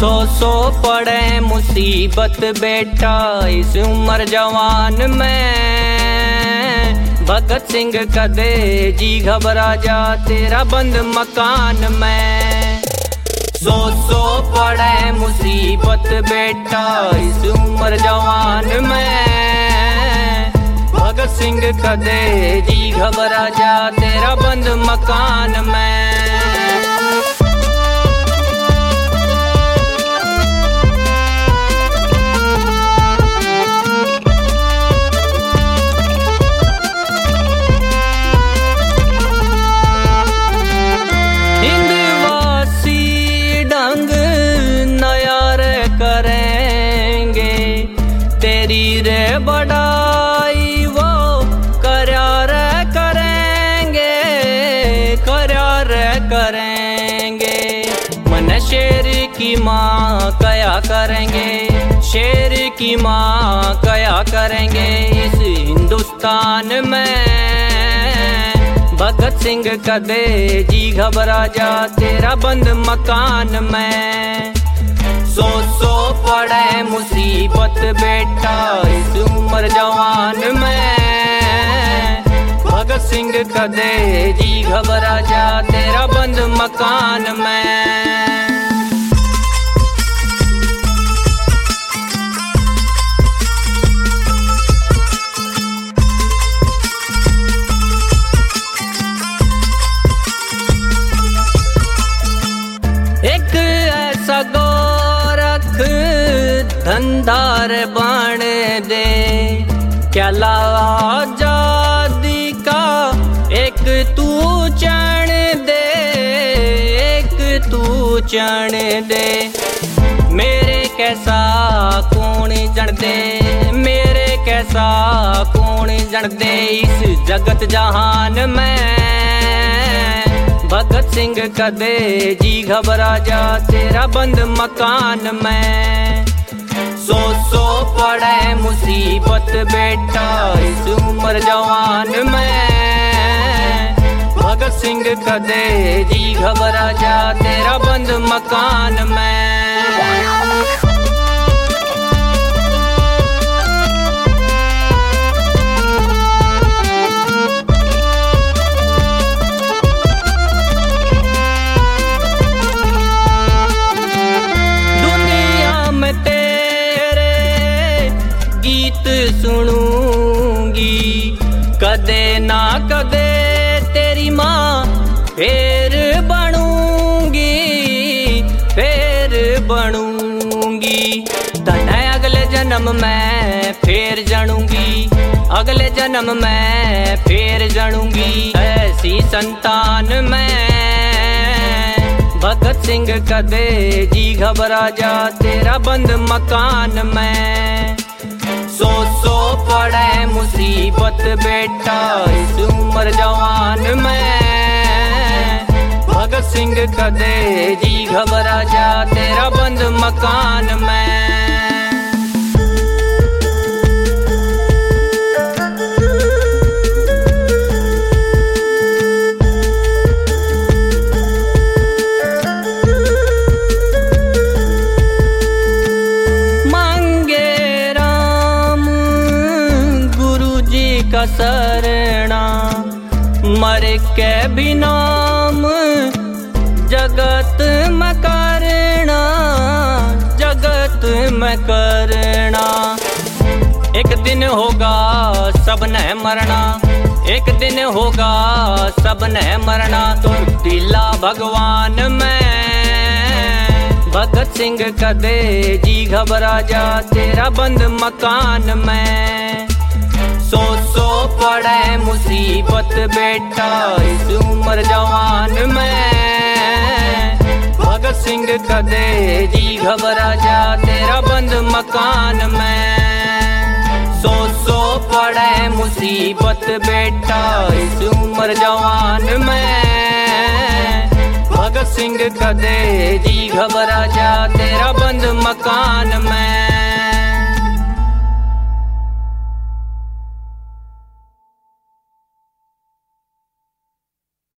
सो पड़े मुसीबत बेटा इस उम्र जवान में। भगत सिंह कदे जी घबरा जा तेरा बंद मकान में। सो पड़े मुसीबत बेटा इस उम्र जवान में। भगत सिंह कदे जी घबरा जा तेरा बंद मकान में। तेरी रे बड़ाई वो करया रे करेंगे मन शेर की माँ कया करेंगे। शेर की माँ कया करेंगे इस हिंदुस्तान में। भगत सिंह कदे जी घबरा जा तेरा बंद मकान में। सो पड़े मुसीबत बेटा इस उम्र जवान में। भगत सिंह कदे जी घबरा जा तेरा बंद मकान में। एक ऐसा धंधार बन दे क्या आजादी का एक तू चैन दे, एक तू चैन दे। मेरे कैसा कौन जन दे, मेरे कैसा कौन जन दे इस जगत जहान में। भगत सिंह कदे जी घबरा जा तेरा बंद मकान में। सो पड़े मुसीबत बेटा इस उम्र जवान में। भगत सिंह कदे जी घबरा जा तेरा बंद मकान में। सुनूंगी कदे ना कदे तेरी माँ फिर बनूंगी। तने अगले जन्म में फिर जनूंगी, अगले जन्म में फिर जनूंगी ऐसी संतान में। भगत सिंह कदे जी घबरा जा तेरा बंद मकान में। सो पड़े मुसीबत बेटा इस उम्र जवान में। भगत सिंह कदे जी घबरा जा तेरा बंद मकान में। का शरणा मर के भी नाम जगत में करना, जगत में करना। एक दिन होगा सबने मरना, एक दिन होगा सबने मरना तो दिला भगवान में। भगत सिंह कदे जी घबरा जा तेरा बंद मकान में। सो पड़े मुसीबत बेटा इस उम्र जवान में। भगत सिंह कदे जी घबरा जा तेरा बंद मकान में। सो पड़े मुसीबत बेटा इस उम्र जवान में। भगत सिंह कदे जी घबरा जा तेरा बंद मकान में।